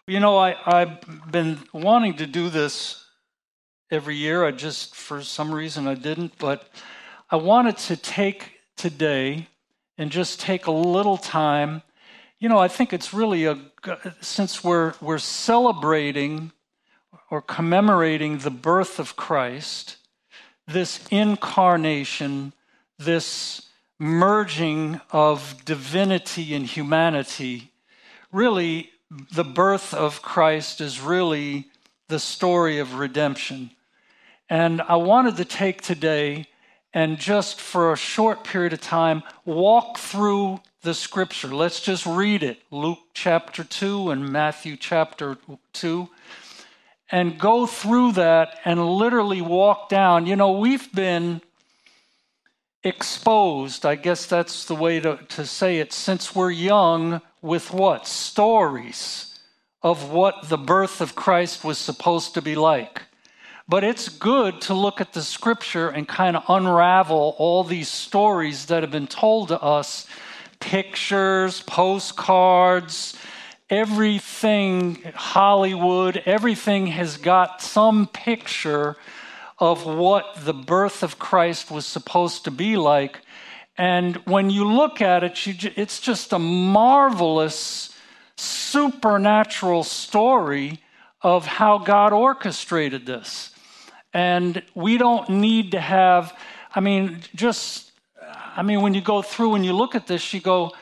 I've been wanting to do this every year. For some reason, I didn't. But I wanted to take today and just take a little time. I think it's really since we're celebrating or commemorating the birth of Christ, this incarnation, this merging of divinity and humanity. Really, the birth of Christ is really the story of redemption. And I wanted to take today and just for a short period of time, walk through the scripture. Let's just read it. Luke chapter 2 and Matthew chapter 2. And go through that and literally walk down. We've been exposed, I guess that's the way to say it, since we're young, with what? Stories of what the birth of Christ was supposed to be like. But it's good to look at the scripture and kind of unravel all these stories that have been told to us, pictures, postcards, everything, Hollywood, everything has got some picture of what the birth of Christ was supposed to be like. And when you look at it, it's just a marvelous, supernatural story of how God orchestrated this. And we don't need to have, when you go through and you look at this, you go,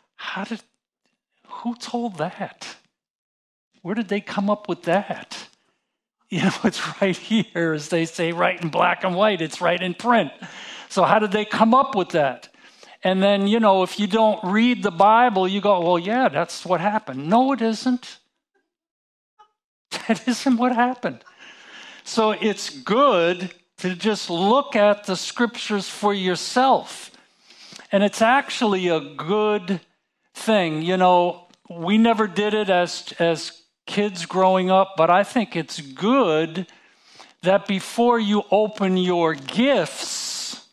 who told that? Where did they come up with that? It's right here, as they say, right in black and white. It's right in print. So how did they come up with that? And then, if you don't read the Bible, you go, well, yeah, that's what happened. No, it isn't. That isn't what happened. So it's good to just look at the scriptures for yourself. And it's actually a good thing. We never did it as kids growing up, but I think it's good that before you open your gifts,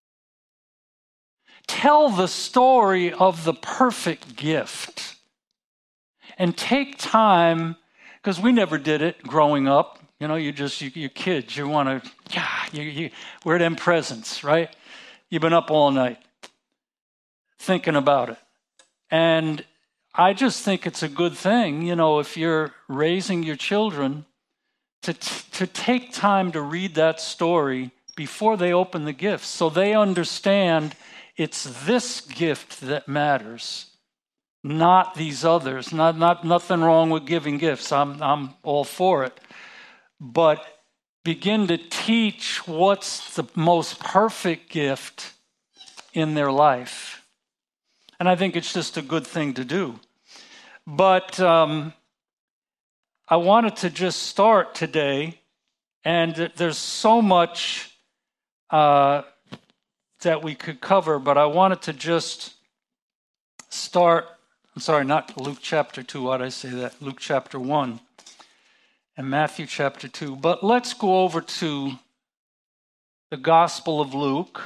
tell the story of the perfect gift. And take time, because we never did it growing up. You're kids. You want to, we're them presents, right? You've been up all night thinking about it. And I just think it's a good thing, if you're raising your children, to take time to read that story before they open the gifts, so they understand it's this gift that matters, not these others. Nothing wrong with giving gifts. I'm all for it. But begin to teach what's the most perfect gift in their life. And I think it's just a good thing to do. But I wanted to just start today, and there's so much that we could cover, but I wanted to just start, not Luke chapter 2, why did I say that? Luke chapter 1 and Matthew chapter 2. But let's go over to the Gospel of Luke,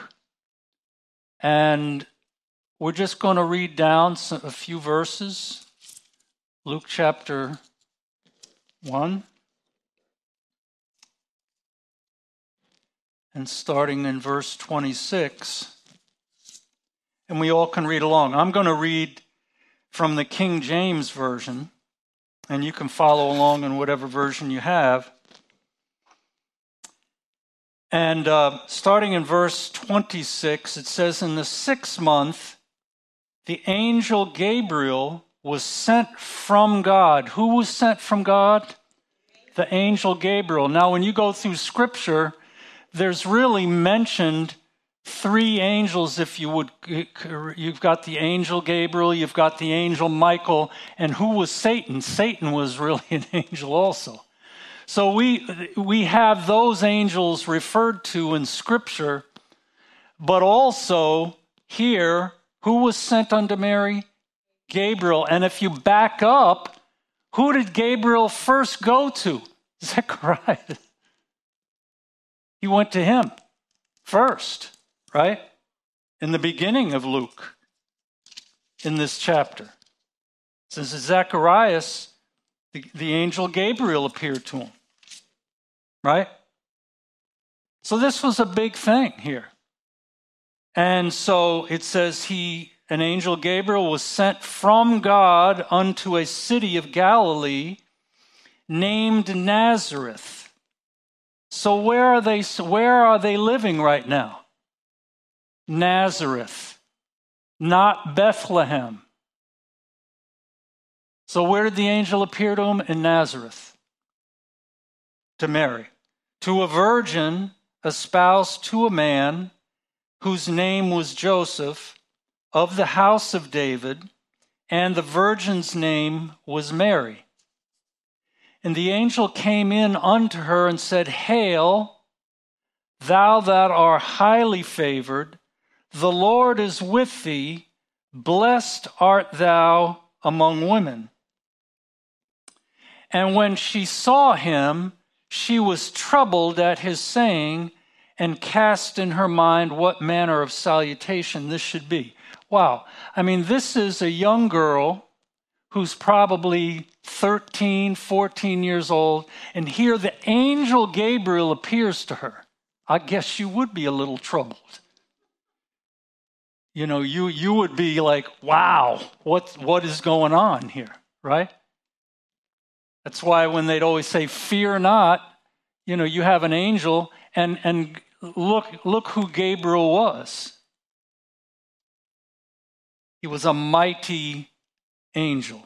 and we're just going to read down a few verses. Luke chapter 1, and starting in verse 26, and we all can read along. I'm going to read from the King James Version, and you can follow along in whatever version you have. And starting in verse 26, it says, in the 6th month, the angel Gabriel was sent from God. Who was sent from God? The angel Gabriel. Now, when you go through Scripture, there's really mentioned 3 angels, if you would. You've got the angel Gabriel, you've got the angel Michael, and who was Satan? Satan was really an angel also. So we have those angels referred to in Scripture, but also here, who was sent unto Mary? Gabriel. And if you back up, who did Gabriel first go to? Zechariah. He went to him first, right? In the beginning of Luke, in this chapter. Since Zacharias The angel Gabriel appeared to him, right? So this was a big thing here. And so it says an angel Gabriel was sent from God unto a city of Galilee named Nazareth. So where are they living right now? Nazareth, not Bethlehem. So where did the angel appear to him? In Nazareth. To Mary. To a virgin espoused to a man whose name was Joseph, of the house of David, and the virgin's name was Mary. And the angel came in unto her and said, Hail, thou that art highly favored, the Lord is with thee, blessed art thou among women. And when she saw him, she was troubled at his saying, and cast in her mind what manner of salutation this should be. Wow. I mean, this is a young girl who's probably 13, 14 years old, and here the angel Gabriel appears to her. I guess you would be a little troubled. You know, you would be like, wow, what is going on here, right? That's why when they'd always say, fear not, you know, you have an angel, and look who Gabriel was. He was a mighty angel.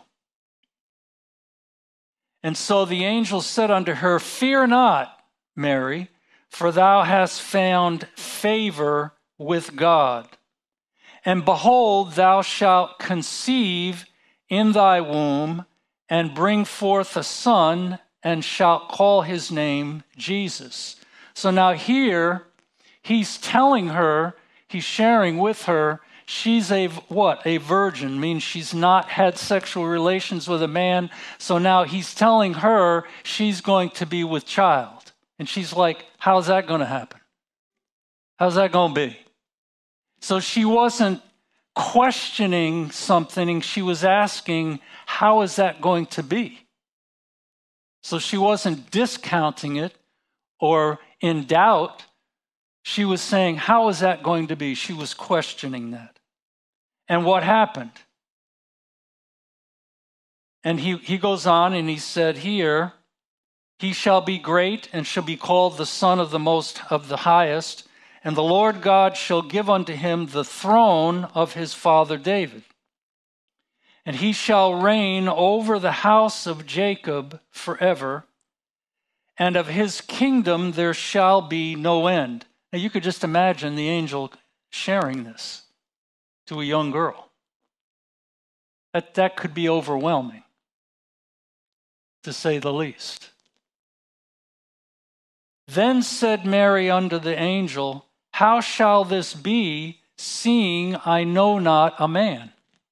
And so the angel said unto her, Fear not, Mary, for thou hast found favor with God. And behold, thou shalt conceive in thy womb, and bring forth a son, and shalt call his name Jesus. So now here, he's telling her, he's sharing with her, she's a virgin, means she's not had sexual relations with a man. So now he's telling her she's going to be with child. And she's like, how's that going to happen? How's that going to be? So she wasn't questioning something, she was asking, how is that going to be? So she wasn't discounting it or in doubt. She was saying, how is that going to be? She was questioning that. And what happened? And he goes on and he said here, he shall be great and shall be called the Son of the Highest, and the Lord God shall give unto him the throne of his father David. And he shall reign over the house of Jacob forever, and of his kingdom there shall be no end. Now you could just imagine the angel sharing this to a young girl. That could be overwhelming, to say the least. Then said Mary unto the angel, How shall this be, seeing I know not a man?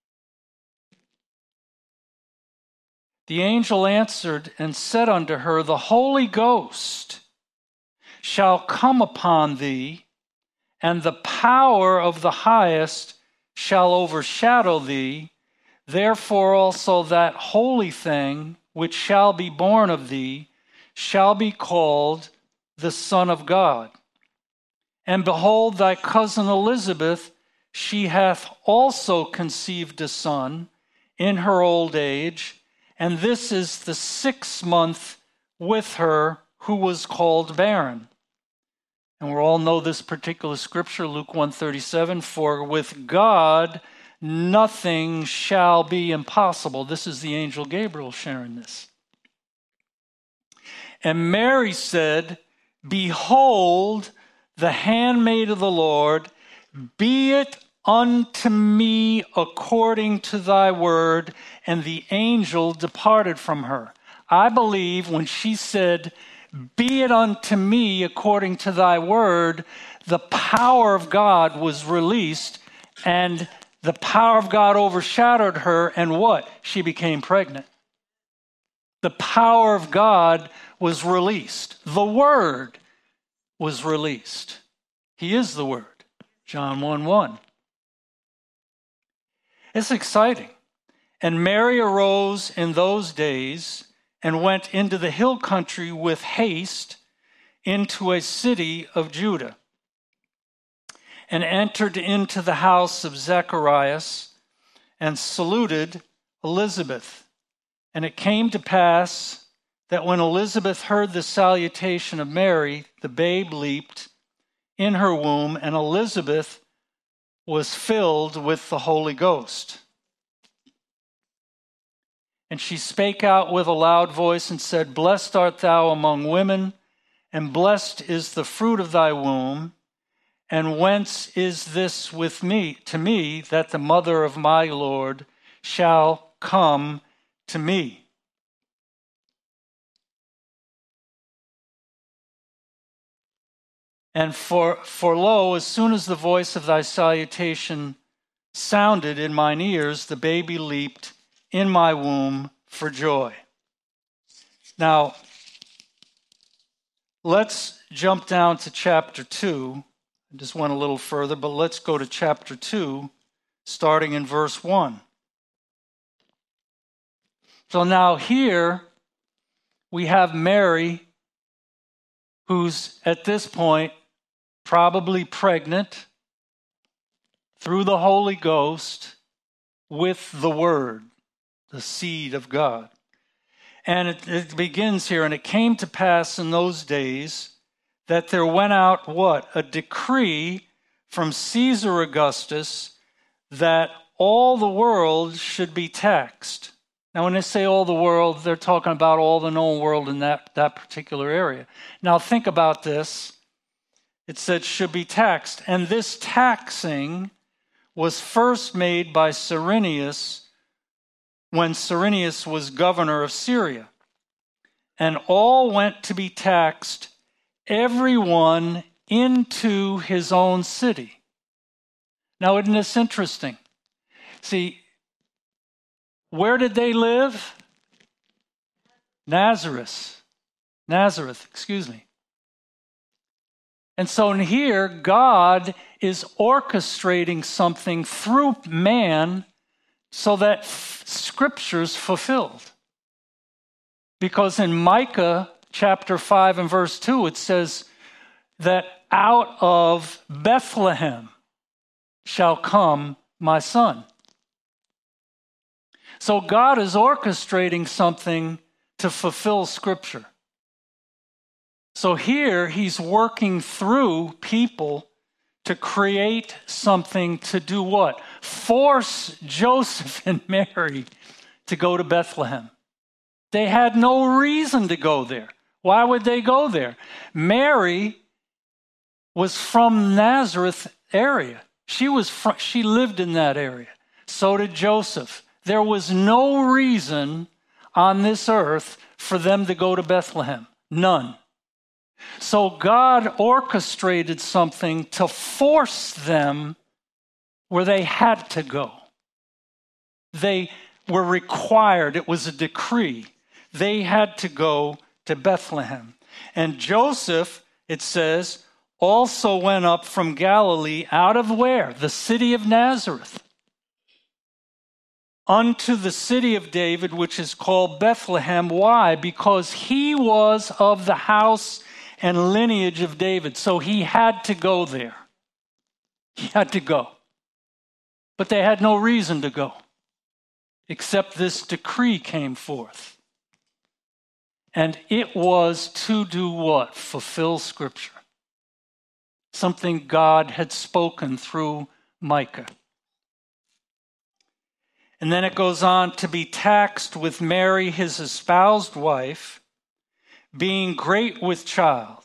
The angel answered and said unto her, The Holy Ghost shall come upon thee, and the power of the Highest shall overshadow thee. Therefore also that holy thing which shall be born of thee shall be called the Son of God. And behold, thy cousin Elizabeth, she hath also conceived a son in her old age, and this is the 6th month with her who was called barren. And we all know this particular scripture, Luke 1:37, for with God nothing shall be impossible. This is the angel Gabriel sharing this. And Mary said, Behold, the handmaid of the Lord, be it unto me according to thy word. And the angel departed from her. I believe when she said, Be it unto me according to thy word, the power of God was released, and the power of God overshadowed her, and what? She became pregnant. The power of God was released. The word was released. He is the word. John 1:1. It's exciting. And Mary arose in those days and went into the hill country with haste into a city of Judah, and entered into the house of Zacharias, and saluted Elizabeth. And it came to pass that when Elizabeth heard the salutation of Mary, the babe leaped in her womb, and Elizabeth was filled with the Holy Ghost. And she spake out with a loud voice and said, Blessed art thou among women, and blessed is the fruit of thy womb. And whence is this with me, to me, that the mother of my Lord shall come to me? And for lo, as soon as the voice of thy salutation sounded in mine ears, the baby leaped in my womb for joy. Now, let's jump down to chapter 2. I just went a little further, but let's go to chapter 2, starting in verse 1. So now here we have Mary, who's at this point probably pregnant through the Holy Ghost with the Word, the seed of God. And it begins here, and it came to pass in those days that there went out what? A decree from Caesar Augustus that all the world should be taxed. Now, when they say all the world, they're talking about all the known world in that particular area. Now, think about this. It said should be taxed. And this taxing was first made by Cyrenius when Cyrenius was governor of Syria. And all went to be taxed, everyone into his own city. Now, isn't this interesting? See, where did they live? Nazareth, excuse me. And so in here, God is orchestrating something through man so that Scripture's fulfilled. Because in Micah chapter 5 and verse 2, it says that out of Bethlehem shall come my son. So God is orchestrating something to fulfill Scripture. So here he's working through people to create something to do what? Force Joseph and Mary to go to Bethlehem. They had no reason to go there. Why would they go there? Mary was from Nazareth area. She lived in that area. So did Joseph. There was no reason on this earth for them to go to Bethlehem. None. So God orchestrated something to force them where they had to go. They were required. It was a decree. They had to go to Bethlehem. And Joseph, it says, also went up from Galilee out of where? The city of Nazareth. Unto the city of David, which is called Bethlehem. Why? Because he was of the house and lineage of David. So he had to go there. He had to go. But they had no reason to go, except this decree came forth. And it was to do what? Fulfill Scripture. Something God had spoken through Micah. And then it goes on to be taxed with Mary, his espoused wife, being great with child.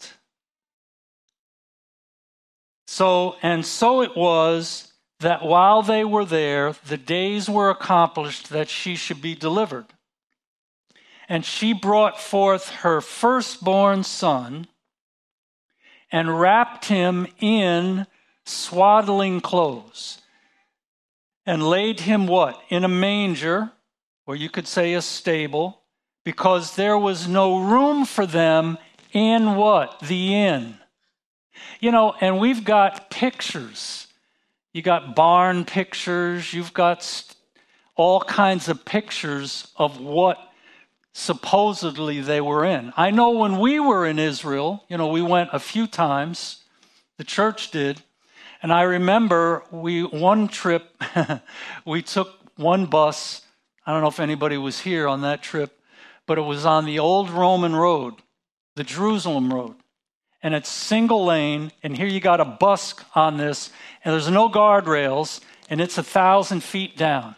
So it was that while they were there, the days were accomplished that she should be delivered. And she brought forth her firstborn son and wrapped him in swaddling clothes and laid him what? In a manger, or you could say a stable, because there was no room for them in what? The inn. You know, and we've got pictures. You got barn pictures. You've got all kinds of pictures of what supposedly they were in. I know when we were in Israel, we went a few times, the church did, and I remember one trip, we took one bus. I don't know if anybody was here on that trip, but it was on the old Roman road, the Jerusalem road. And it's single lane, and here you got a bus on this, and there's no guardrails, and it's 1,000 feet down.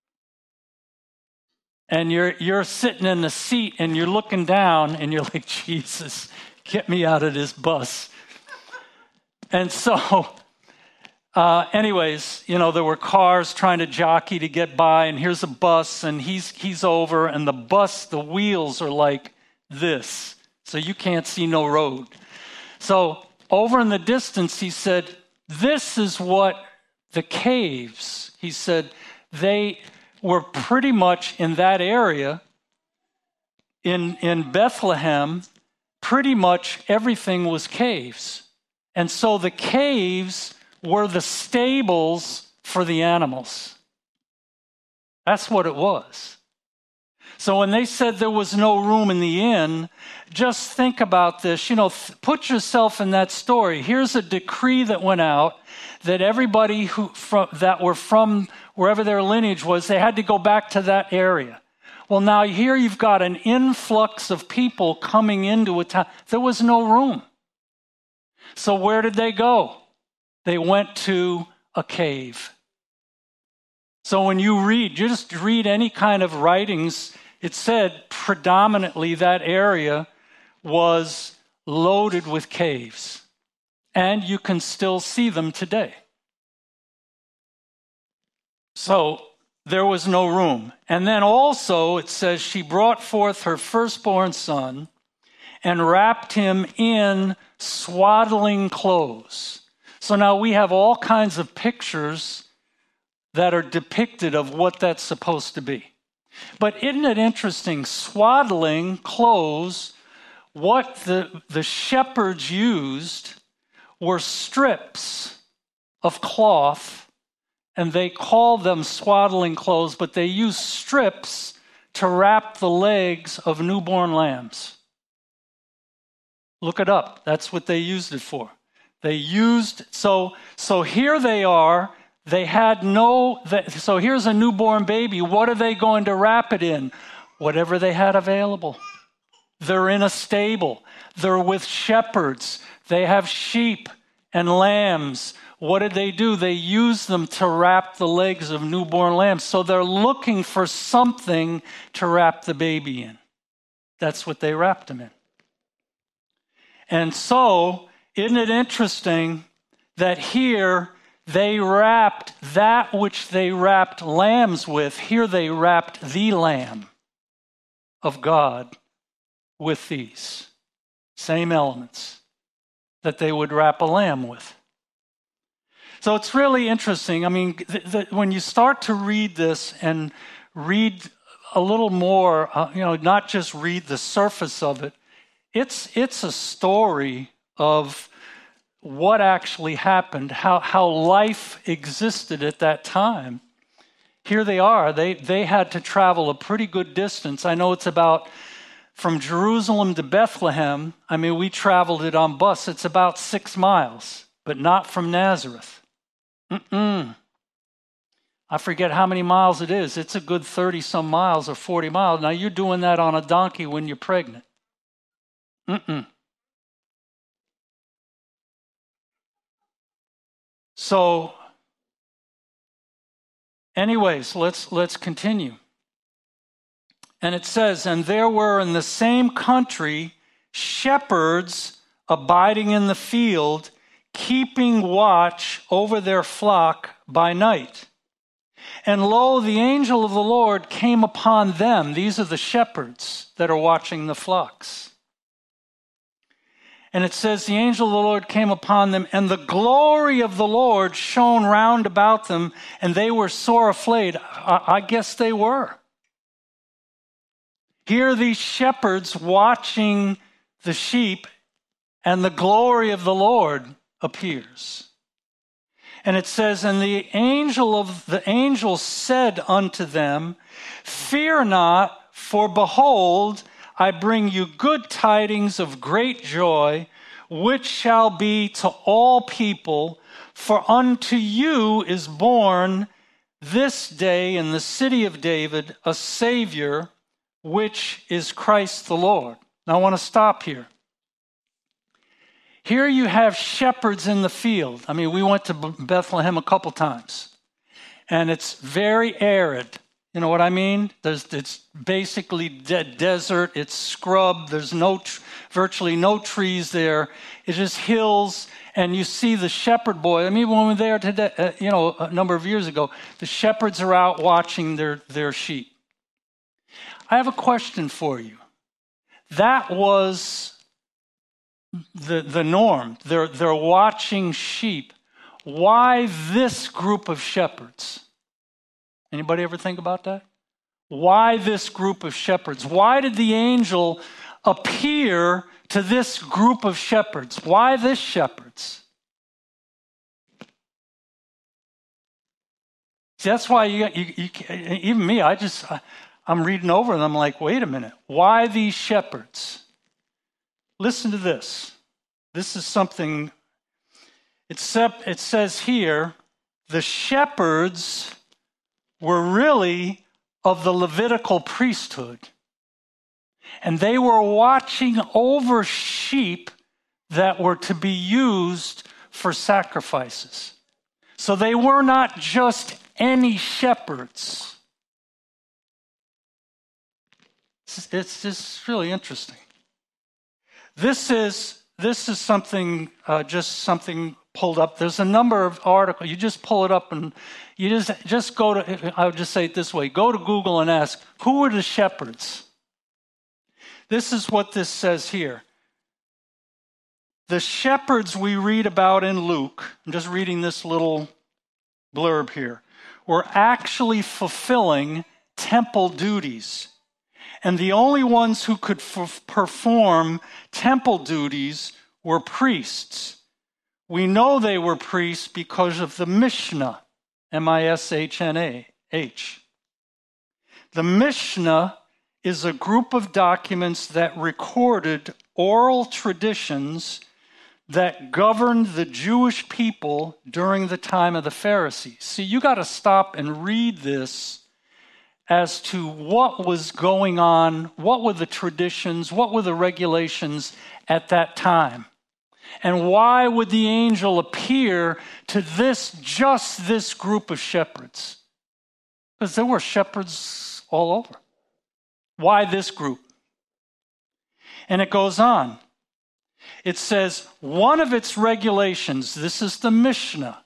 And you're sitting in the seat, and you're looking down, and you're like, Jesus, get me out of this bus. And so, anyways, there were cars trying to jockey to get by, and here's a bus, and he's over, and the wheels are like this, so you can't see no road. So over in the distance, he said, this is what the caves, he said, they were pretty much in that area, in Bethlehem, pretty much everything was caves. And so the caves were the stables for the animals. That's what it was. So when they said there was no room in the inn, just think about this. Put yourself in that story. Here's a decree that went out that everybody that were from wherever their lineage was, they had to go back to that area. Well, now here you've got an influx of people coming into a town. There was no room. So where did they go? They went to a cave. So when you just read any kind of writings, it said predominantly that area was loaded with caves. And you can still see them today. So there was no room. And then also it says she brought forth her firstborn son and wrapped him in swaddling clothes. So now we have all kinds of pictures that are depicted of what that's supposed to be. But isn't it interesting? Swaddling clothes, what the shepherds used were strips of cloth, and they called them swaddling clothes, but they used strips to wrap the legs of newborn lambs. Look it up. That's what they used it for. So here they are. So here's a newborn baby. What are they going to wrap it in? Whatever they had available. They're in a stable. They're with shepherds. They have sheep and lambs. What did they do? They used them to wrap the legs of newborn lambs. So they're looking for something to wrap the baby in. That's what they wrapped him in. And so, isn't it interesting that here they wrapped that which they wrapped lambs with, here they wrapped the Lamb of God with these same elements that they would wrap a lamb with. So it's really interesting. I mean, when you start to read this and read a little more, not just read the surface of it, it's a story of what actually happened, how life existed at that time. Here they are. They had to travel a pretty good distance. I know it's about from Jerusalem to Bethlehem. I mean, we traveled it on bus. It's about 6 miles, but not from Nazareth. I forget how many miles it is. It's a good 30-some miles or 40 miles. Now, you're doing that on a donkey when you're pregnant. So, anyways, let's continue. And it says, and there were in the same country shepherds abiding in the field, keeping watch over their flock by night. And lo, the angel of the Lord came upon them. These are the shepherds that are watching the flocks. And it says, the angel of the Lord came upon them, and the glory of the Lord shone round about them, and they were sore afraid. I guess they were. Here are these shepherds watching the sheep, and the glory of the Lord appears. And it says, and the angel said unto them, fear not, For behold, I bring you good tidings of great joy, which shall be to all people. For unto you is born this day in the city of David a Savior, which is Christ the Lord. Now I want to stop here. Here you have shepherds in the field. I mean, we went to Bethlehem a couple times, and it's very arid. You know what I mean? It's basically desert. It's scrub. There's virtually no trees there. It's just hills, and you see the shepherd boy. I mean, when we were there today, a number of years ago, the shepherds are out watching their sheep. I have a question for you. That was the norm. They're watching sheep. Why this group of shepherds? Anybody ever think about that? Why this group of shepherds? Why did the angel appear to this group of shepherds? Why this shepherds? See, that's why you even me, I'm reading over and I'm like, wait a minute. Why these shepherds? Listen to this. This is something, it says here, the shepherds were really of the Levitical priesthood. And they were watching over sheep that were to be used for sacrifices. So they were not just any shepherds. It's just really interesting. This is something, just something pulled up. There's a number of articles. You just pull it up and you just go to, I would just say it this way, go to Google and ask, who were the shepherds? This is what this says here. The shepherds we read about in Luke, I'm just reading this little blurb here, were actually fulfilling temple duties. And the only ones who could perform temple duties were priests. We know they were priests because of the Mishnah, M-I-S-H-N-A-H. The Mishnah is a group of documents that recorded oral traditions that governed the Jewish people during the time of the Pharisees. See, you got to stop and read this as to what was going on, what were the traditions, what were the regulations at that time. And why would the angel appear to just this group of shepherds? Because there were shepherds all over. Why this group? And it goes on. It says, one of its regulations, this is the Mishnah,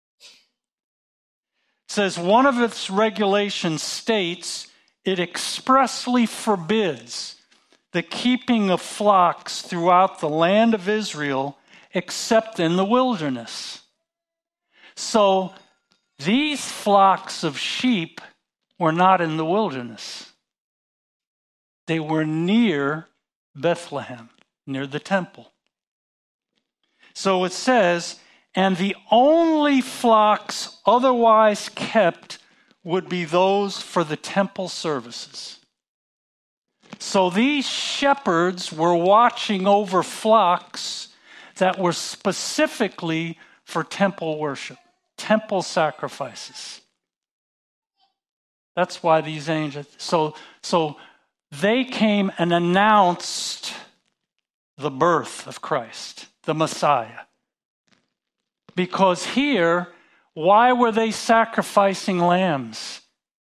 says one of its regulations states it expressly forbids the keeping of flocks throughout the land of Israel except in the wilderness. So these flocks of sheep were not in the wilderness. They were near Bethlehem, near the temple. So it says, and the only flocks otherwise kept would be those for the temple services. So these shepherds were watching over flocks that were specifically for temple worship, temple sacrifices. That's why these angels, so they came and announced the birth of Christ, the Messiah. Because here, why were they sacrificing lambs?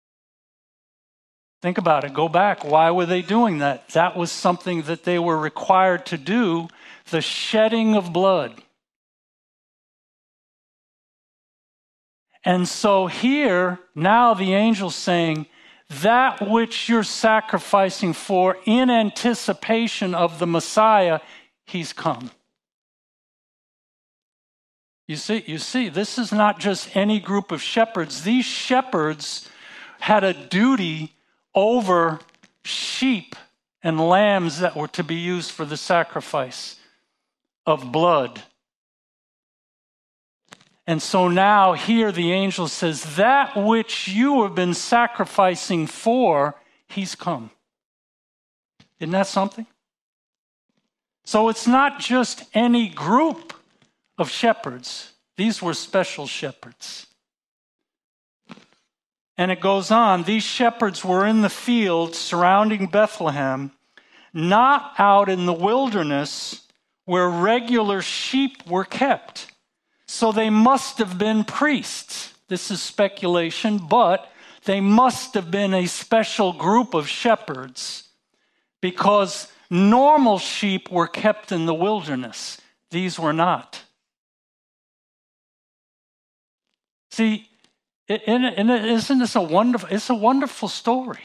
Think about it. Go back. Why were they doing that? That was something that they were required to do, the shedding of blood. And so here, now the angel's saying, that which you're sacrificing for in anticipation of the Messiah, he's come. You see, this is not just any group of shepherds. These shepherds had a duty over sheep and lambs that were to be used for the sacrifice of blood. And so now here the angel says, that which you have been sacrificing for, he's come. Isn't that something? So it's not just any group of shepherds. These were special shepherds. And it goes on, these shepherds were in the fields surrounding Bethlehem, not out in the wilderness where regular sheep were kept. So they must have been priests. This is speculation, but they must have been a special group of shepherds because normal sheep were kept in the wilderness. These were not. See, isn't this a wonderful story?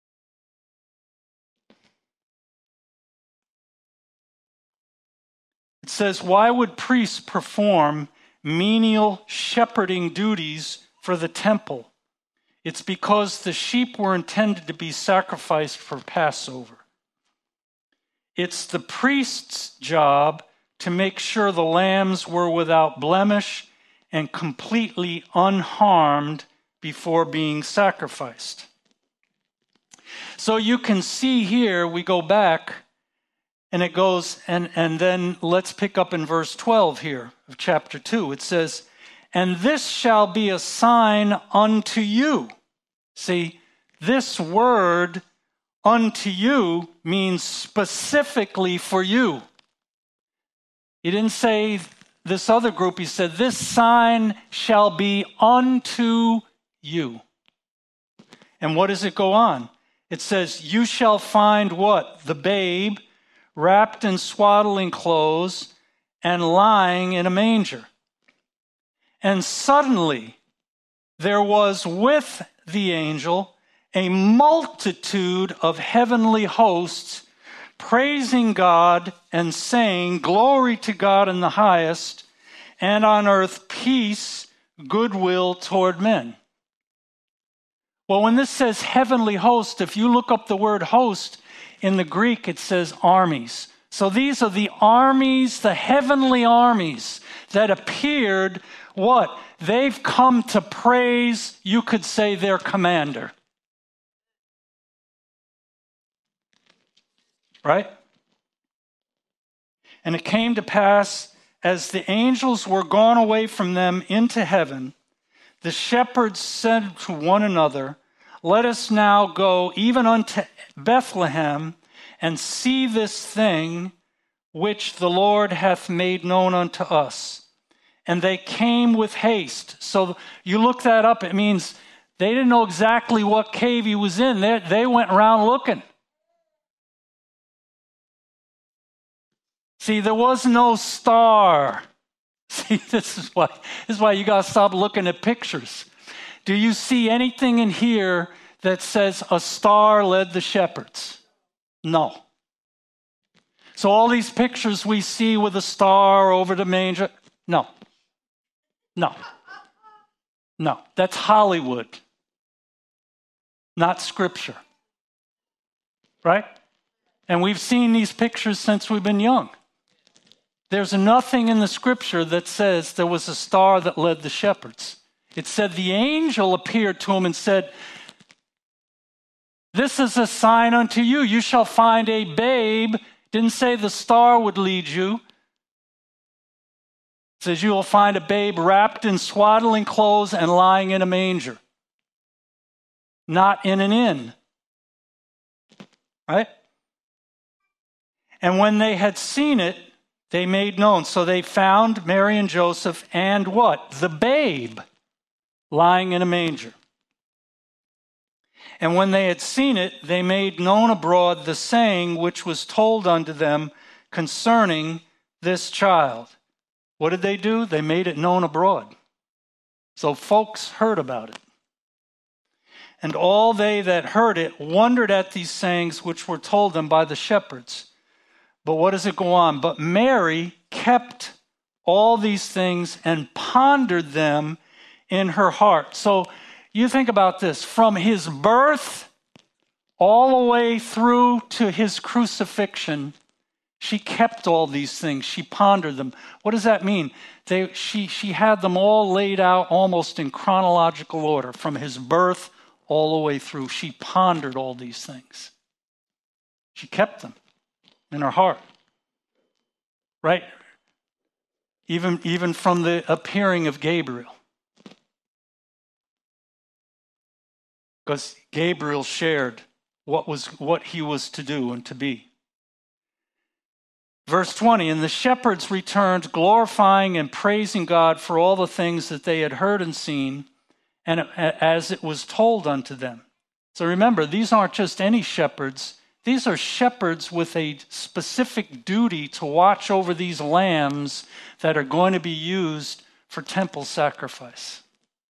It says, why would priests perform menial shepherding duties for the temple? It's because the sheep were intended to be sacrificed for Passover. It's the priest's job to make sure the lambs were without blemish and completely unharmed before being sacrificed. So you can see here, we go back, and it goes, and then let's pick up in verse 12 here of chapter 2. It says, and this shall be a sign unto you. See, this word unto you means specifically for you. He didn't say this other group. He said, this sign shall be unto you. And what does it go on? It says, you shall find what? The babe wrapped in swaddling clothes and lying in a manger. And suddenly there was with the angel a multitude of heavenly hosts praising God and saying, glory to God in the highest, and on earth peace, goodwill toward men. Well, when this says heavenly host, if you look up the word host in the Greek, it says armies. So these are the armies, the heavenly armies that appeared, what? They've come to praise, you could say, their commander. Right? And it came to pass, as the angels were gone away from them into heaven, the shepherds said to one another, let us now go even unto Bethlehem and see this thing which the Lord hath made known unto us. And they came with haste. So you look that up, it means they didn't know exactly what cave he was in. They went around looking. See, there was no star. See, this is why you got to stop looking at pictures. Do you see anything in here that says a star led the shepherds? No. So all these pictures we see with a star over the manger, no. That's Hollywood, not Scripture. Right? And we've seen these pictures since we've been young. There's nothing in the Scripture that says there was a star that led the shepherds. It said the angel appeared to him and said, this is a sign unto you. You shall find a babe. Didn't say the star would lead you. It says you will find a babe wrapped in swaddling clothes and lying in a manger. Not in an inn. Right? And when they had seen it, they made known. So they found Mary and Joseph and what? The babe lying in a manger. And when they had seen it, they made known abroad the saying which was told unto them concerning this child. What did they do? They made it known abroad. So folks heard about it. And all they that heard it wondered at these sayings which were told them by the shepherds. But what does it go on? But Mary kept all these things and pondered them in her heart. So you think about this. From his birth all the way through to his crucifixion, she kept all these things. She pondered them. What does that mean? She had them all laid out almost in chronological order. From his birth all the way through, she pondered all these things. She kept them in her heart. Right? Even from the appearing of Gabriel. Because Gabriel shared what he was to do and to be. Verse 20, and the shepherds returned, glorifying and praising God for all the things that they had heard and seen, and as it was told unto them. So remember, these aren't just any shepherds. These are shepherds with a specific duty to watch over these lambs that are going to be used for temple sacrifice.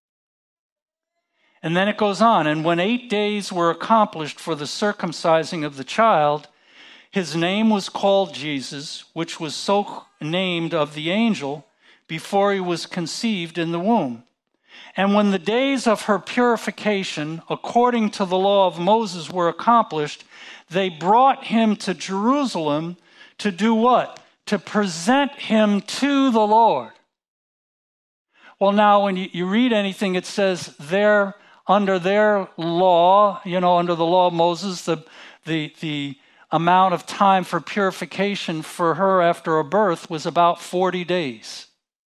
And then it goes on, and when 8 days were accomplished for the circumcising of the child, his name was called Jesus, which was so named of the angel before he was conceived in the womb. And when the days of her purification, according to the law of Moses, were accomplished, they brought him to Jerusalem to do what? To present him to the Lord. Well, now, when you read anything, it says they're under their law, under the law of Moses, the amount of time for purification for her after her birth was about 40 days.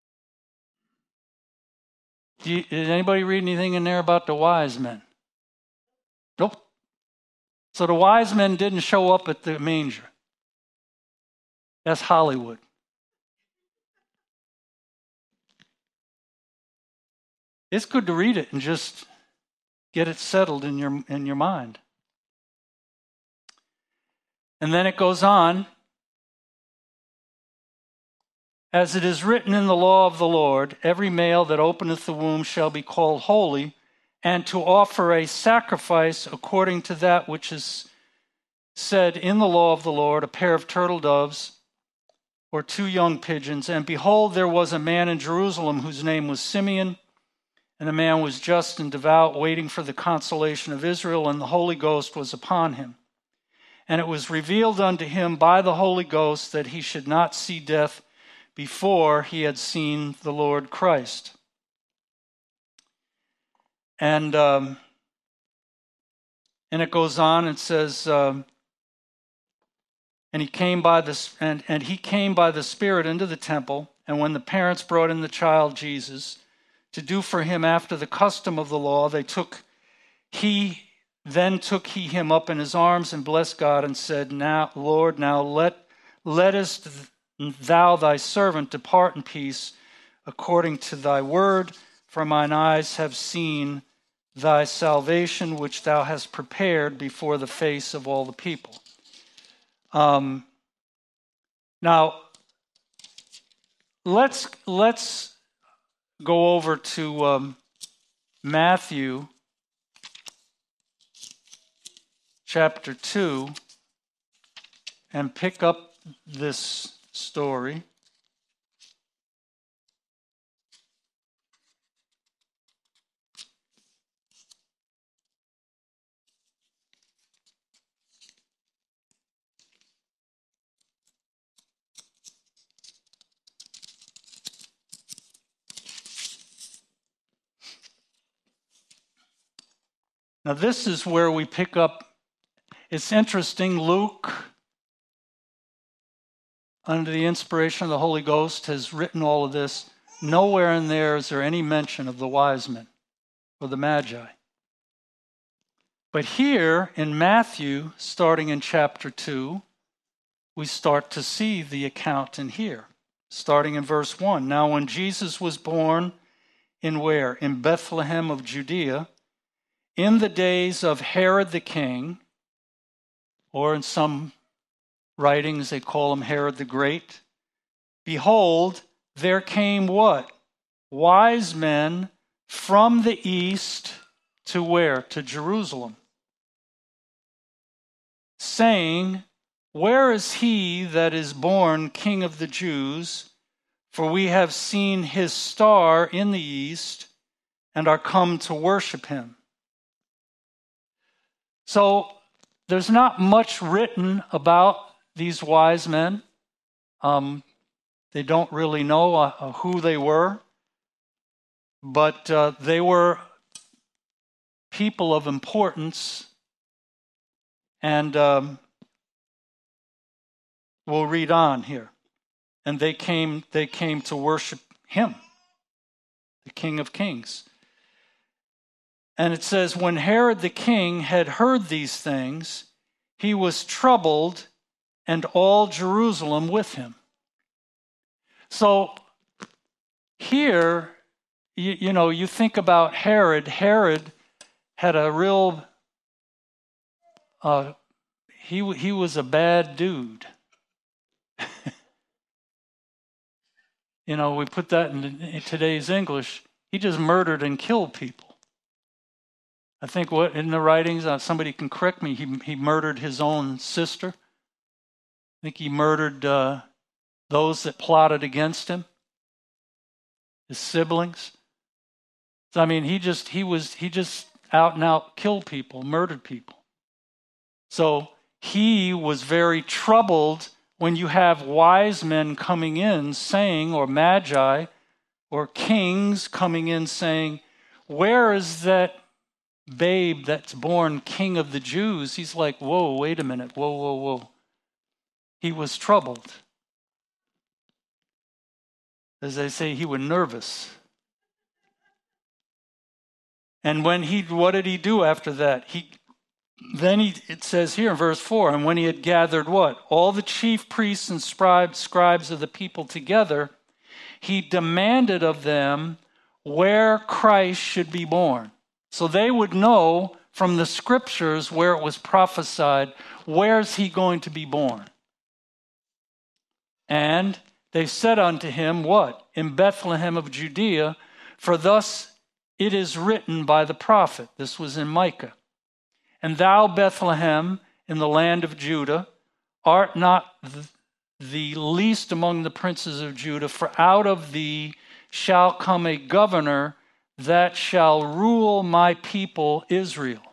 Did anybody read anything in there about the wise men? Nope. So the wise men didn't show up at the manger. That's Hollywood. It's good to read it and just get it settled in your mind. And then it goes on, as it is written in the law of the Lord, every male that openeth the womb shall be called holy, and to offer a sacrifice according to that which is said in the law of the Lord, a pair of turtle doves or 2 young pigeons. And behold, there was a man in Jerusalem whose name was Simeon, and the man was just and devout, waiting for the consolation of Israel, and the Holy Ghost was upon him. And it was revealed unto him by the Holy Ghost that he should not see death before he had seen the Lord Christ. And it goes on and says, and he came by the Spirit into the temple, and when the parents brought in the child Jesus to do for him after the custom of the law, Then took he him up in his arms and blessed God and said, Now, Lord, lettest thou thy servant depart in peace according to thy word, for mine eyes have seen thy salvation, which thou hast prepared before the face of all the people. Now, let's go over to Matthew chapter 2 and pick up this story. Now, this is where we pick up. It's interesting, Luke, under the inspiration of the Holy Ghost, has written all of this. Nowhere in there is there any mention of the wise men or the Magi. But here in Matthew, starting in chapter 2, we start to see the account in here, starting in verse 1. Now when Jesus was born in where? In Bethlehem of Judea, in the days of Herod the king, or in some writings they call him Herod the Great, behold, there came what? Wise men from the east to where? To Jerusalem, saying, Where is he that is born King of the Jews? For we have seen his star in the east and are come to worship him. So there's not much written about these wise men. They don't really know who they were, but they were people of importance. And We'll read on here. And they came to worship him, the King of Kings. And it says, when Herod the king had heard these things, he was troubled, and all Jerusalem with him. So here, you think about Herod. Herod had a real, he was a bad dude. We put that in today's English. He just murdered and killed people. I think what in the writings, somebody can correct me, he murdered his own sister. I think he murdered those that plotted against him, his siblings. So, I mean, he just out and out killed people, murdered people. So he was very troubled when you have wise men coming in saying, or magi, or kings coming in saying, where is that babe that's born King of the Jews? He's like, whoa, wait a minute, whoa. He was troubled. As they say, he was nervous. And what did he do after that? It says here in verse 4, and when he had gathered what? All the chief priests and scribes of the people together, he demanded of them where Christ should be born. So they would know from the scriptures where it was prophesied, where's he going to be born? And they said unto him, what? In Bethlehem of Judea, for thus it is written by the prophet. This was in Micah. And thou, Bethlehem, in the land of Judah, art not the least among the princes of Judah, for out of thee shall come a governor that shall rule my people Israel.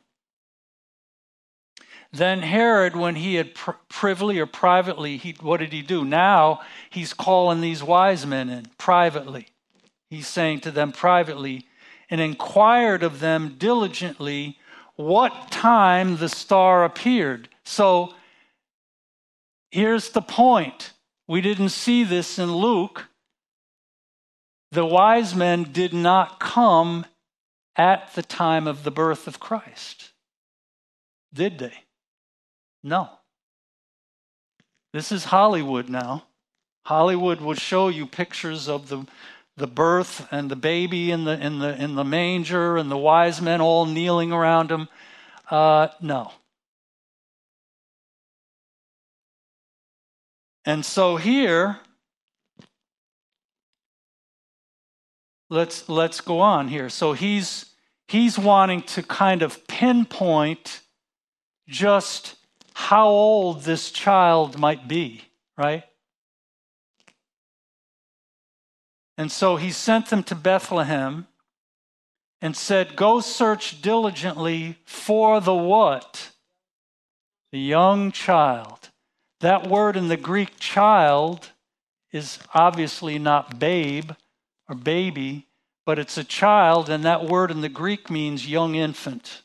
Then Herod, when he had privily or privately, what did he do? Now he's calling these wise men in privately. He's saying to them privately, and inquired of them diligently what time the star appeared. So here's the point. We didn't see this in Luke. The wise men did not come at the time of the birth of Christ. Did they? No. This is Hollywood now. Hollywood will show you pictures of the birth and the baby in the manger and the wise men all kneeling around him. No. And so here, let's go on here. So he's wanting to kind of pinpoint just how old this child might be, right? And so he sent them to Bethlehem and said, go search diligently for the what? The young child. That word in the Greek, child, is obviously not babe or baby, but it's a child, and that word in the Greek means young infant.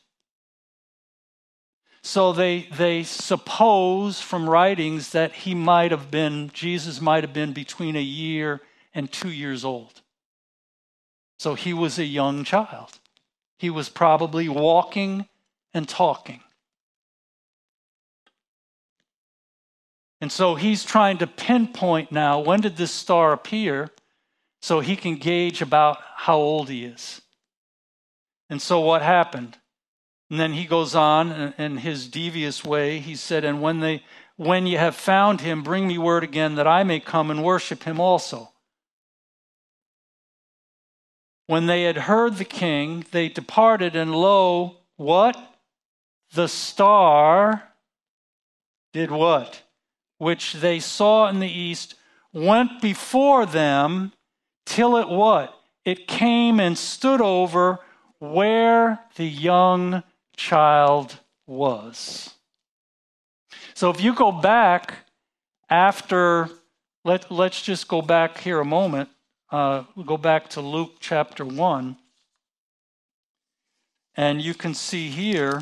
So they suppose from writings that Jesus might have been between 1 year and 2 years old. So he was a young child. He was probably walking and talking. And so he's trying to pinpoint now, when did this star appear, so he can gauge about how old he is. And so what happened? And then he goes on in his devious way. He said, and when you have found him, bring me word again that I may come and worship him also. When they had heard the king, they departed, and lo, what? The star did what? Which they saw in the east, went before them till it what? It came and stood over where the young child was. So if you go back after, let's just go back here a moment. We'll go back to Luke chapter 1. And you can see here,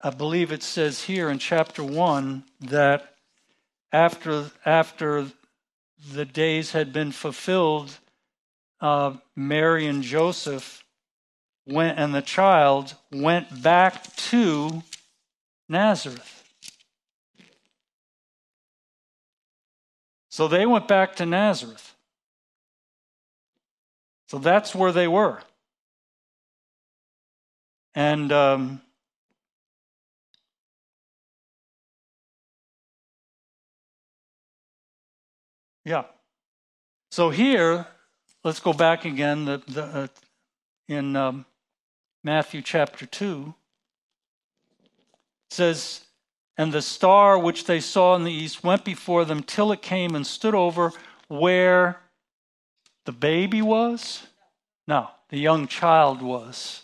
I believe it says here in chapter 1 that after the days had been fulfilled, Mary and Joseph went, and the child went back to Nazareth. So they went back to Nazareth. So that's where they were. And yeah. So here, let's go back again. In Matthew chapter 2, it says, "And the star which they saw in the east went before them till it came and stood over where the baby was." No, the young child was.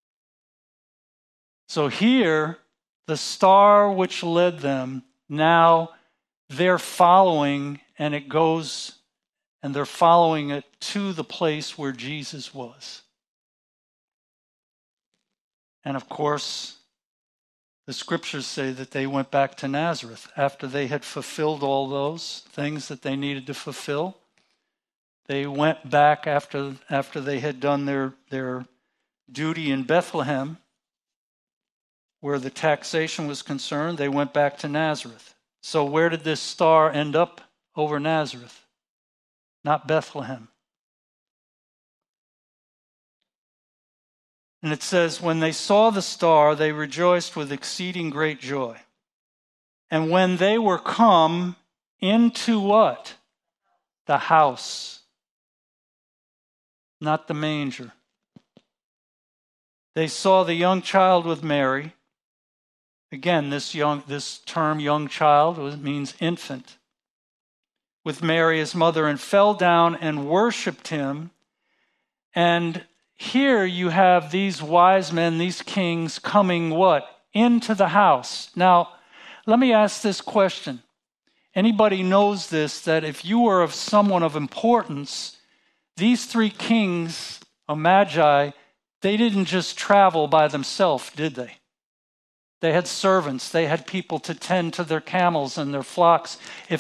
So here, the star which led them, now they're following, and it goes, and they're following it to the place where Jesus was. And of course, the scriptures say that they went back to Nazareth after they had fulfilled all those things that they needed to fulfill. They went back after they had done their duty in Bethlehem, where the taxation was concerned. They went back to Nazareth. So where did this star end up over Nazareth? Not Bethlehem. And it says, when they saw the star, they rejoiced with exceeding great joy. And when they were come into what? The house. Not the manger. They saw the young child with Mary. Again, this term young child means infant. With Mary his mother, and fell down and worshipped him. And here you have these wise men, these kings coming what? Into the house. Now, let me ask this question. Anybody knows this, that if you were of someone of importance, these three kings of Magi, they didn't just travel by themselves, did they? They had servants. They had people to tend to their camels and their flocks.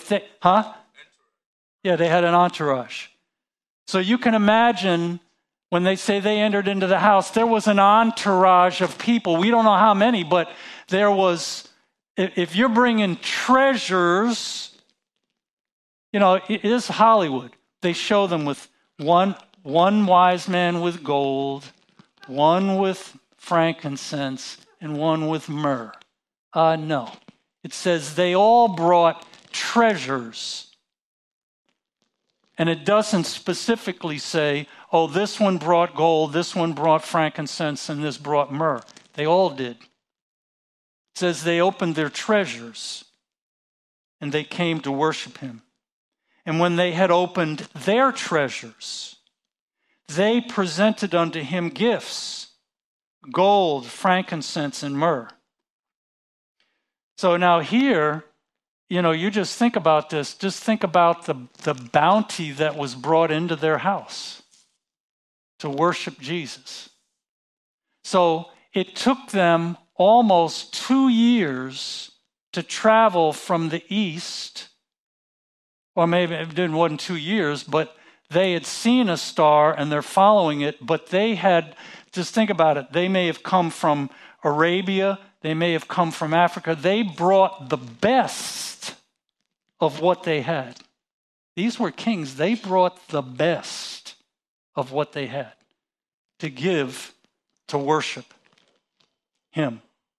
Yeah, they had an entourage. So you can imagine when they say they entered into the house, there was an entourage of people. We don't know how many, but there was, if you're bringing treasures, it is Hollywood. They show them with one wise man with gold, one with frankincense, and one with myrrh. No. It says they all brought treasures. And it doesn't specifically say, oh, this one brought gold, this one brought frankincense, and this brought myrrh. They all did. It says they opened their treasures, and they came to worship him. And when they had opened their treasures, they presented unto him gifts, gold, frankincense, and myrrh. So now here, you just think about this. Just think about the bounty that was brought into their house to worship Jesus. So it took them almost 2 years to travel from the east, or maybe it wasn't 2 years, but they had seen a star and they're following it, but they had, just think about it, they may have come from Arabia, they may have come from Africa. They brought the best of what they had. These were kings. They brought the best of what they had to give, to worship him.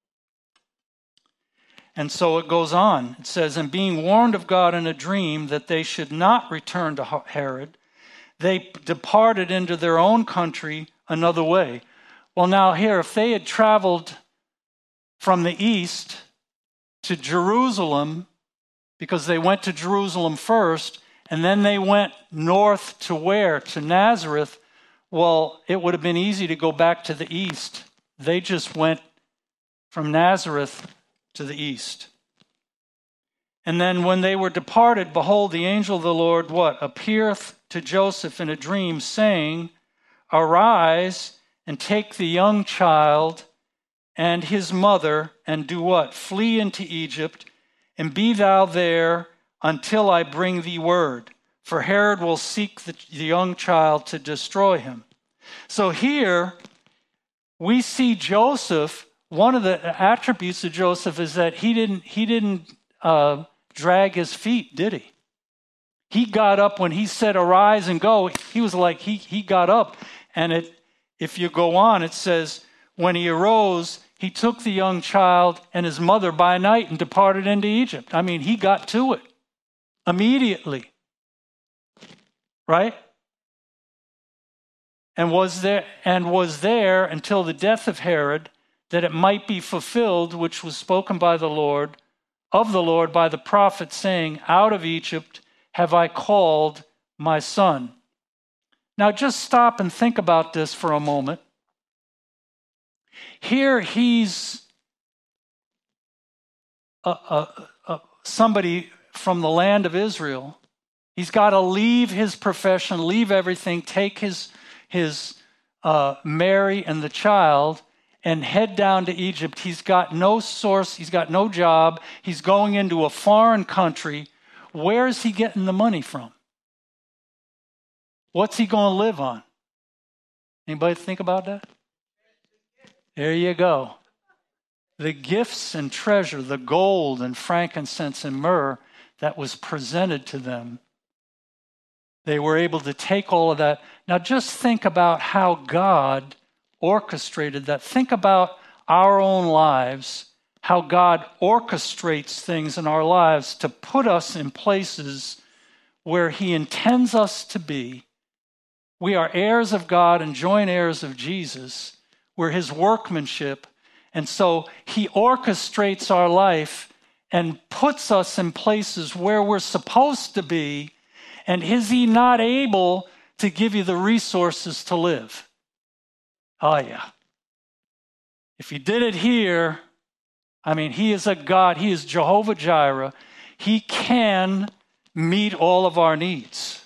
And so it goes on. It says, and being warned of God in a dream that they should not return to Herod, they departed into their own country another way. Well, now here, if they had traveled from the east to Jerusalem, because they went to Jerusalem first, and then they went north to where? To Nazareth. Well, it would have been easy to go back to the east. They just went from Nazareth to the east. And then when they were departed, behold, the angel of the Lord, what? Appeareth to Joseph in a dream, saying, arise and take the young child and his mother, and do what? Flee into Egypt, and be thou there until I bring thee word. For Herod will seek the young child to destroy him. So here we see Joseph. One of the attributes of Joseph is that he didn't drag his feet, did he? He got up when he said, "Arise and go." He was like, he got up. And if you go on, it says, when he arose, he took the young child and his mother by night and departed into Egypt. I mean, he got to it immediately. Right? And was there until the death of Herod, that it might be fulfilled, which was spoken by the Lord, of the Lord by the prophet, saying, "Out of Egypt have I called my son." Now just stop and think about this for a moment. Here he's somebody from the land of Israel. He's got to leave his profession, leave everything, take his Mary and the child, and head down to Egypt. He's got no source. He's got no job. He's going into a foreign country. Where is he getting the money from? What's he going to live on? Anybody think about that? There you go. The gifts and treasure, the gold and frankincense and myrrh that was presented to them, they were able to take all of that. Now just think about how God orchestrated that. Think about our own lives, how God orchestrates things in our lives to put us in places where he intends us to be. We are heirs of God and joint heirs of Jesus. We're his workmanship. And so he orchestrates our life and puts us in places where we're supposed to be. And is he not able to give you the resources to live? Oh, yeah. If he did it here, I mean, he is a God. He is Jehovah Jireh. He can meet all of our needs.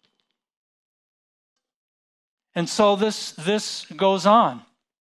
And so this goes on.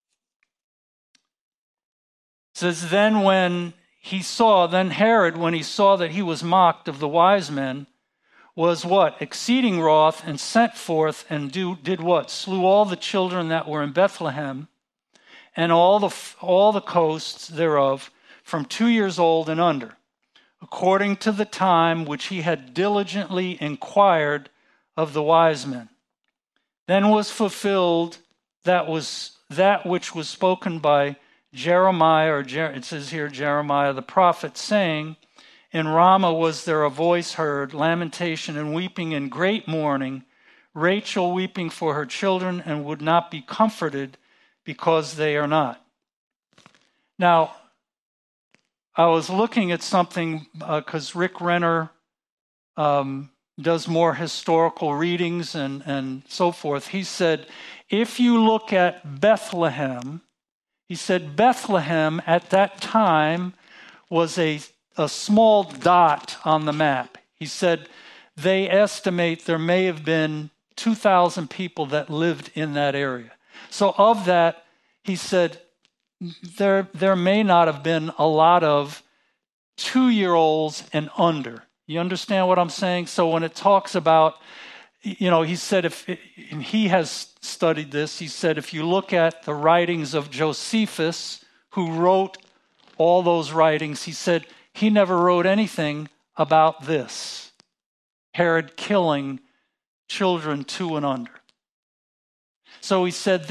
It says, then Herod, when he saw that he was mocked of the wise men, was what? Exceeding wroth, and sent forth and did what? Slew all the children that were in Bethlehem, and all the coasts thereof, from 2 years old and under, according to the time which he had diligently inquired of the wise men. Then was fulfilled that which was spoken by Jeremiah, it says here Jeremiah the prophet, saying, in Ramah was there a voice heard, lamentation and weeping and great mourning, Rachel weeping for her children and would not be comforted because they are not. Now, I was looking at something because Rick Renner does more historical readings and so forth. He said, if you look at Bethlehem, he said Bethlehem at that time was a small dot on the map. He said they estimate there may have been 2,000 people that lived in that area. So of that, he said there may not have been a lot of 2-year-olds and under. You understand what I'm saying? So when it talks about, he said, and he has studied this, he said if you look at the writings of Josephus, who wrote all those writings, he said he never wrote anything about this. Herod killing children 2 and under. So he said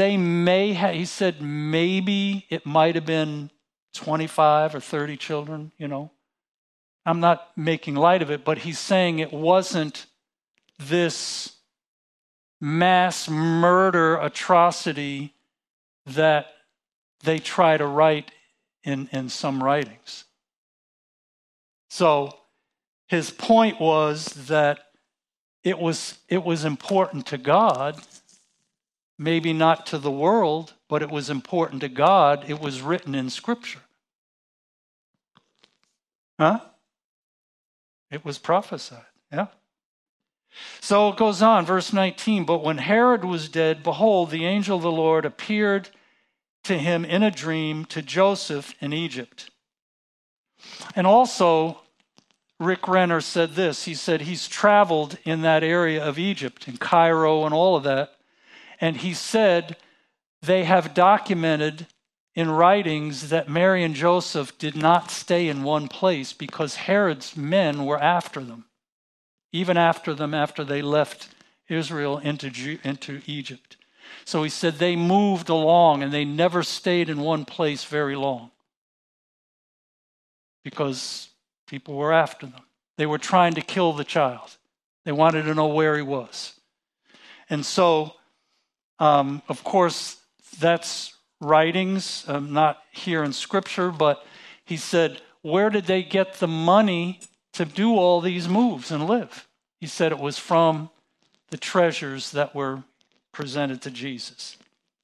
maybe it might have been 25 or 30 children, I'm not making light of it, but he's saying it wasn't this mass murder atrocity that they try to write in some writings. So his point was that it was important to God, maybe not to the world, but it was important to God. It was written in Scripture. Huh? It was prophesied, yeah. So it goes on, verse 19, but when Herod was dead, behold, the angel of the Lord appeared to him in a dream to Joseph in Egypt. And also, Rick Renner said this. He said he's traveled in that area of Egypt, in Cairo and all of that. And he said they have documented in writings that Mary and Joseph did not stay in one place because Herod's men were after them, even after they left Israel into Egypt. So he said they moved along and they never stayed in one place very long because people were after them. They were trying to kill the child. They wanted to know where he was. And so, of course, that's writings, not here in Scripture, but he said, where did they get the money to do all these moves and live? He said it was from the treasures that were presented to Jesus.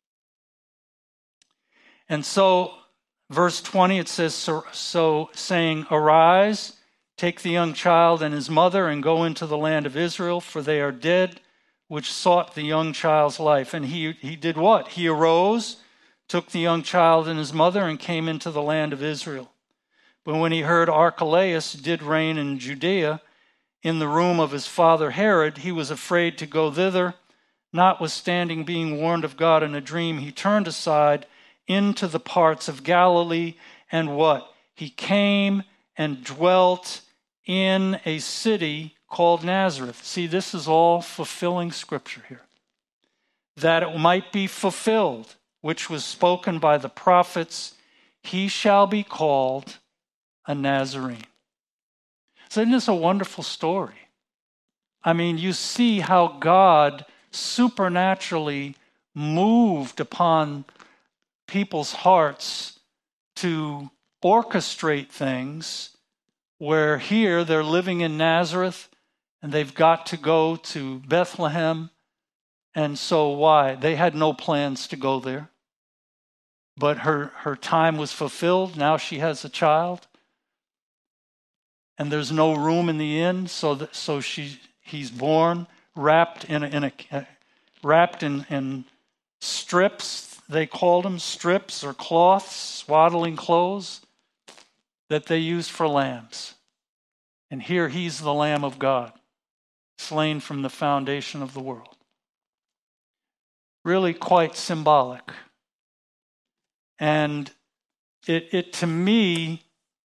And so, verse 20, it says, so saying, arise, take the young child and his mother and go into the land of Israel, for they are dead, which sought the young child's life. And he did what? He arose, took the young child and his mother, and came into the land of Israel. But when he heard Archelaus did reign in Judea, in the room of his father Herod, he was afraid to go thither. Notwithstanding being warned of God in a dream, he turned aside into the parts of Galilee, and what? He came and dwelt in a city called Nazareth. See, this is all fulfilling Scripture here. That it might be fulfilled, which was spoken by the prophets, he shall be called a Nazarene. So isn't this a wonderful story? I mean, you see how God supernaturally moved upon people's hearts to orchestrate things where here they're living in Nazareth and they've got to go to Bethlehem. And so why? They had no plans to go there. But her time was fulfilled. Now she has a child. And there's no room in the inn, so he's born wrapped in strips. They called them strips or cloths, swaddling clothes that they used for lambs. And here he's the Lamb of God, slain from the foundation of the world. Really quite symbolic. And it to me,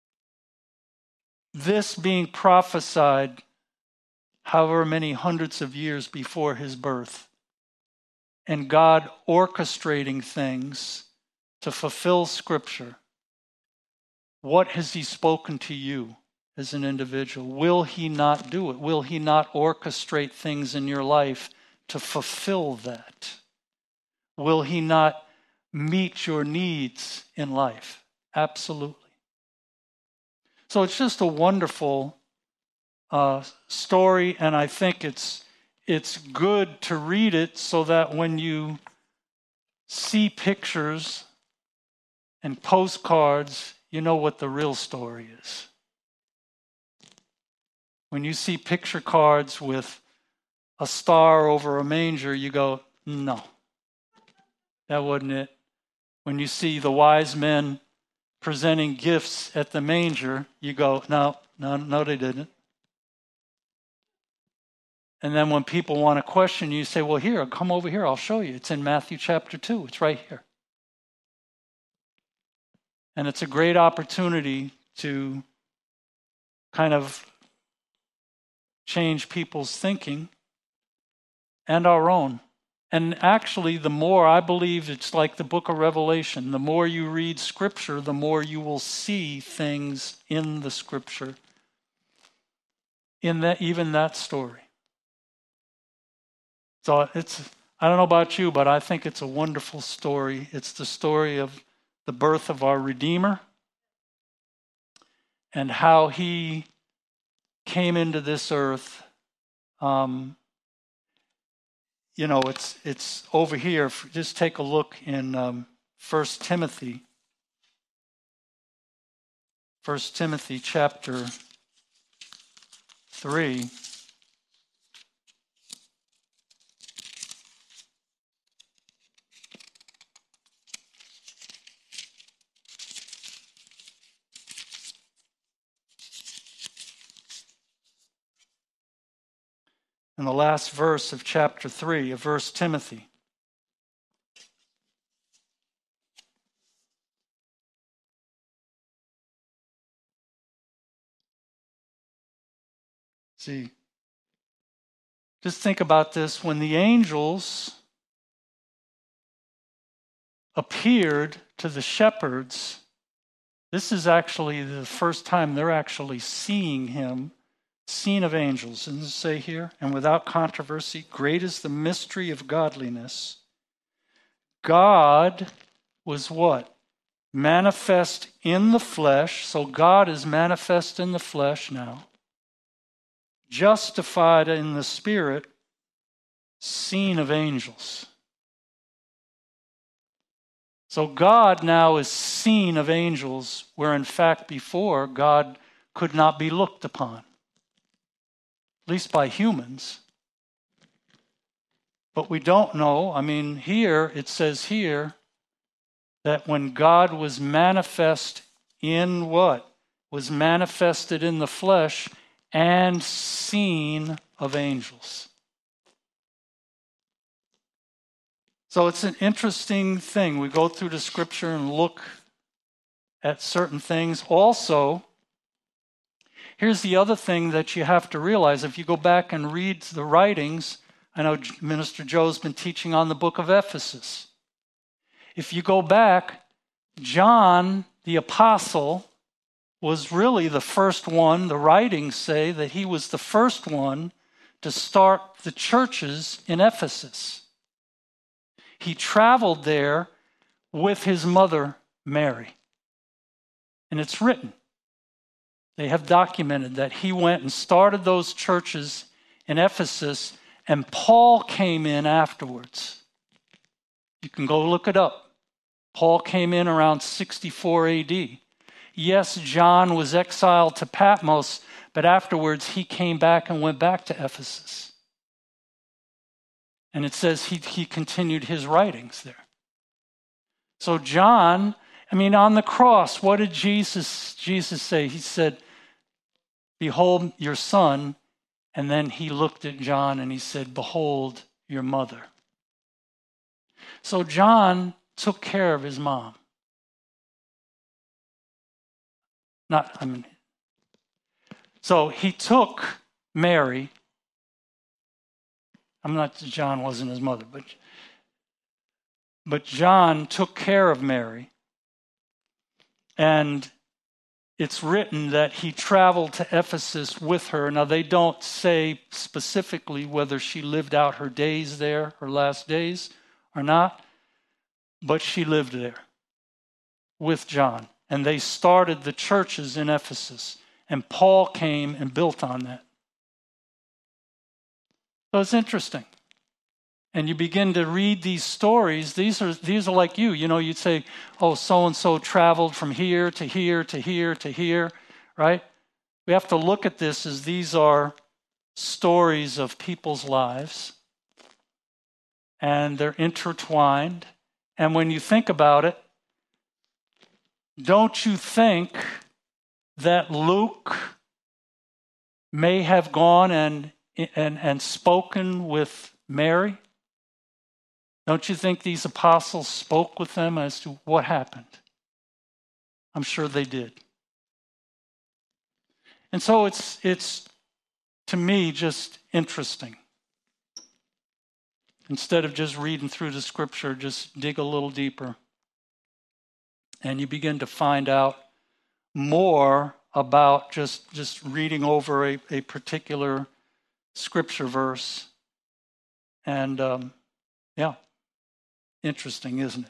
this being prophesied however many hundreds of years before his birth, and God orchestrating things to fulfill Scripture, what has he spoken to you as an individual? Will he not do it? Will he not orchestrate things in your life to fulfill that? Will he not meet your needs in life? Absolutely. So it's just a wonderful story, and I think it's good to read it so that when you see pictures and postcards, you know what the real story is. When you see picture cards with a star over a manger, you go, no, that wasn't it. When you see the wise men presenting gifts at the manger, you go, no, they didn't. And then when people want to question you, say, well, here, come over here, I'll show you. It's in Matthew chapter 2. It's right here. And it's a great opportunity to kind of change people's thinking and our own. And actually, the more, I believe it's like the book of Revelation. The more you read Scripture, the more you will see things in the Scripture, in that, even that story. So I don't know about you, but I think it's a wonderful story. It's the story of the birth of our Redeemer and how he came into this earth. It's over here. Just take a look in 1 Timothy. 1 Timothy chapter 3. in the last verse of chapter 3 of 1 Timothy. See, just think about this. When the angels appeared to the shepherds, this is actually the first time they're actually seeing him, seen of angels. Doesn't it say here? And without controversy, great is the mystery of godliness. God was what? Manifest in the flesh. So God is manifest in the flesh now. Justified in the spirit, seen of angels. So God now is seen of angels, where in fact before God could not be looked upon, at least by humans. But we don't know. I mean, here, it says here that when God was manifest in what? Was manifested in the flesh and seen of angels. So it's an interesting thing. We go through the scripture and look at certain things. Also, here's the other thing that you have to realize. If you go back and read the writings, I know Minister Joe's been teaching on the book of Ephesus. If you go back, John, the apostle, was really the first one. The writings say that he was the first one to start the churches in Ephesus. He traveled there with his mother, Mary. And it's written. They have documented that he went and started those churches in Ephesus, and Paul came in afterwards. You can go look it up. Paul came in around 64 AD. Yes, John was exiled to Patmos, but afterwards he came back and went back to Ephesus. And it says he continued his writings there. So John, on the cross, what did Jesus say? He said, "Behold your son." And then he looked at John and he said, "Behold your mother." So John took care of his mom. So he took Mary. John wasn't his mother, but John took care of Mary. And it's written that he traveled to Ephesus with her. Now, they don't say specifically whether she lived out her days there, her last days, or not, but she lived there with John. And they started the churches in Ephesus. And Paul came and built on that. So it's interesting. And you begin to read these stories. These are like you. You'd say, oh, so-and-so traveled from here to here to here to here, right? We have to look at this as these are stories of people's lives. And they're intertwined. And when you think about it, don't you think that Luke may have gone and spoken with Mary? Don't you think these apostles spoke with them as to what happened? I'm sure they did. And so it's to me just interesting. Instead of just reading through the scripture, just dig a little deeper. And you begin to find out more about just reading over a particular scripture verse. And interesting, isn't it?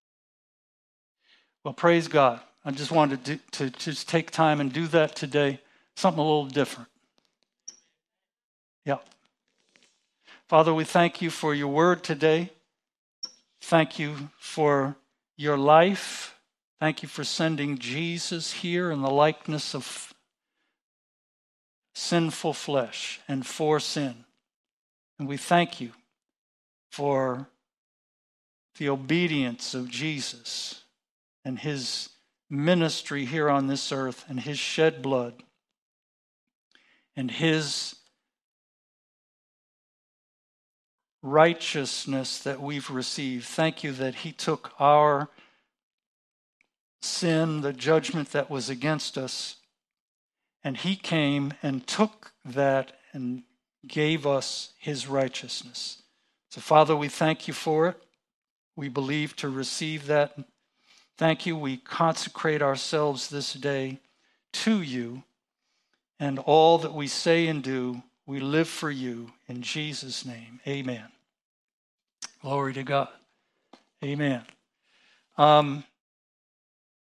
Well, praise God. I just wanted to just take time and do that today. Something a little different. Yeah. Father, we thank you for your word today. Thank you for your life. Thank you for sending Jesus here in the likeness of sinful flesh and for sin. And we thank you for the obedience of Jesus and his ministry here on this earth and his shed blood and his righteousness that we've received. Thank you that he took our sin, the judgment that was against us, and he came and took that and gave us his righteousness. So, Father, we thank you for it. We believe to receive that. Thank you. We consecrate ourselves this day to you, and all that we say and do, we live for you. In Jesus' name, amen. Glory to God. Amen.